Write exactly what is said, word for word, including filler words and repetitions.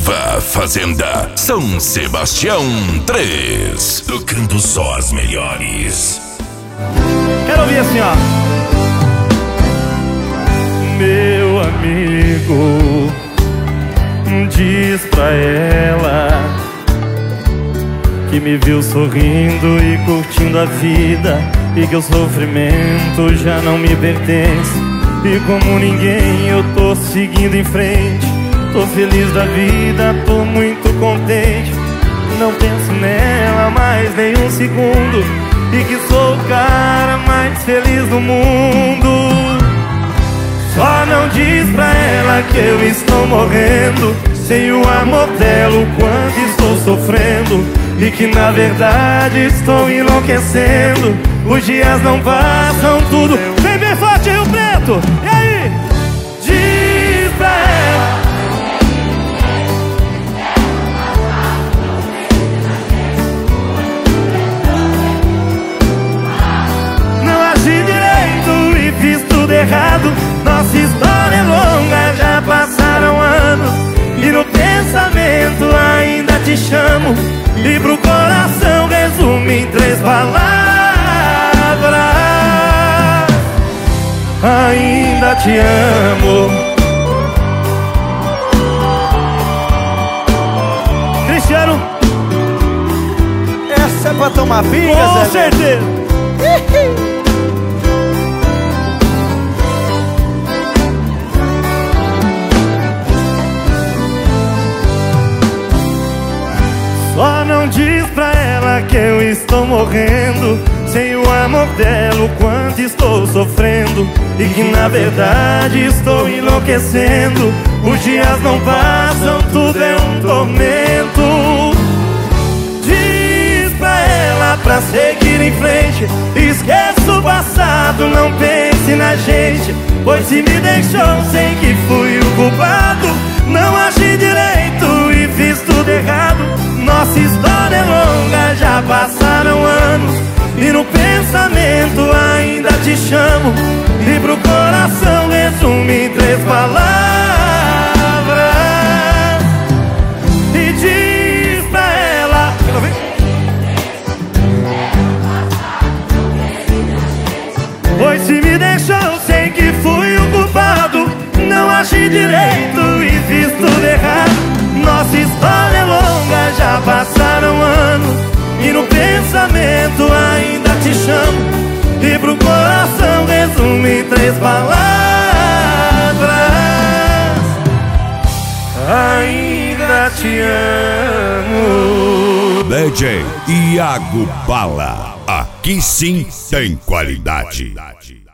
Ativa Fazenda São Sebastião três, tocando só as melhores. Quero ouvir assim, ó. Meu amigo, diz pra ela que me viu sorrindo e curtindo a vida, e que o sofrimento já não me pertence. E como ninguém eu tô seguindo em frente, tô feliz da vida, tô muito contente. Não penso nela mais nem um segundo, e que sou o cara mais feliz do mundo. Só não diz pra ela que eu estou morrendo sem o amor dela, o quanto estou sofrendo, e que na verdade estou enlouquecendo. Os dias não passam, tudo vem bem forte, Rio Preto. E aí? Diz pra ela. Não agi direito e fiz tudo errado. Nossa história é longa, já passaram anos, e no pensamento ainda te chamo, e pro coração resumo em três palavras: ainda te amo. Cristiano, essa é pra tomar pinga, com Zé? certeza. Só não diz pra ela que eu estou morrendo sem o amor dela, o quanto estou sofrendo, e que na verdade estou enlouquecendo. Os dias não passam, tudo é um tormento. Diz pra ela pra seguir em frente, esqueça o passado, não pense na gente, pois se me deixou, sei que fui o culpado. Não agi direito e fiz tudo errado. Nossa história é longa, já passaram anos, e no pensamento ainda te chamo, e pro coração resumo em três palavras: e diz pra ela. Pois se me deixou, sei que fui o culpado. Não agi direito e fiz tudo errado. Nossa história é longa, já passaram anos, e no pensamento ainda te chamo, e pro coração resumo em três palavras: ainda te amo. D J Iago Bala, aqui sim tem qualidade.